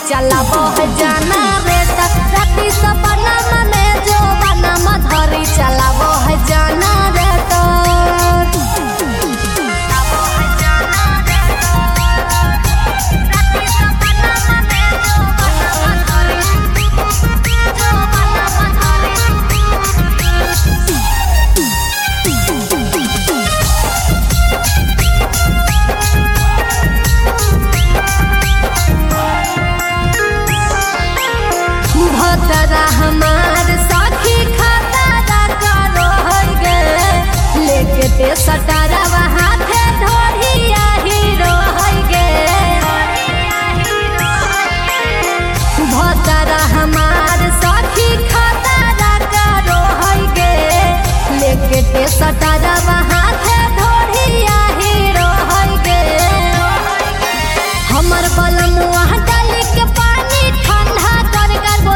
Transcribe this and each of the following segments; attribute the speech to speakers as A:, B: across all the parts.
A: चलाबो है जाना रे राती सपना में जो बना मधरी चलाबो है जाना रे हमार साथी खाता करो है लेके सटारा हाथे ढोरिया हीरो है भतरा हमार साथी खाता करो है लेके सटारा हाथे ढोरिया हीरो है हमर बलमुआ डाली के पानी ठंडा कर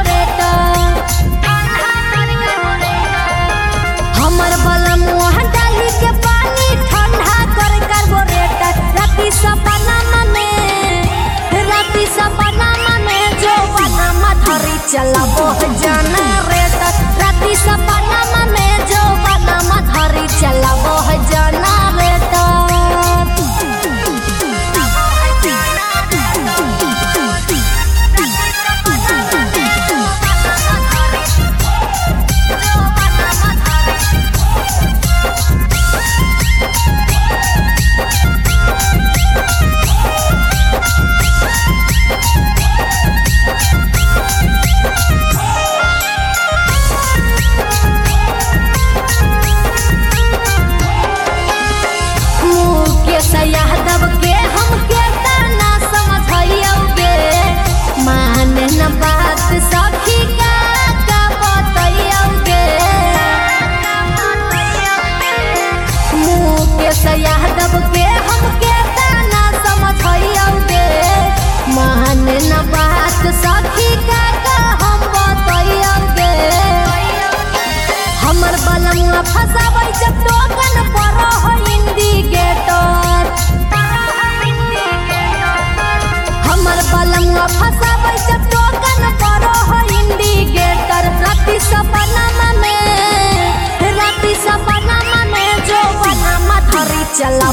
A: चलाबो है जाना रे राती सपना में जो बना मधरी चलाबो है जाना रे यादव के हम के ना समझियोगे माने न बात सखी का बतइयोगे मुकेश यादव के हम के ना समझियोगे माने न बात सखी का हम बतइयोगे हमर बलमुआ फसाबै जब टोकन पर हो इंडिकेटर हमर बलमुआ फसाबै जब टोकन पर हो इंडिकेटर राती सपना में जो बना मधरी चला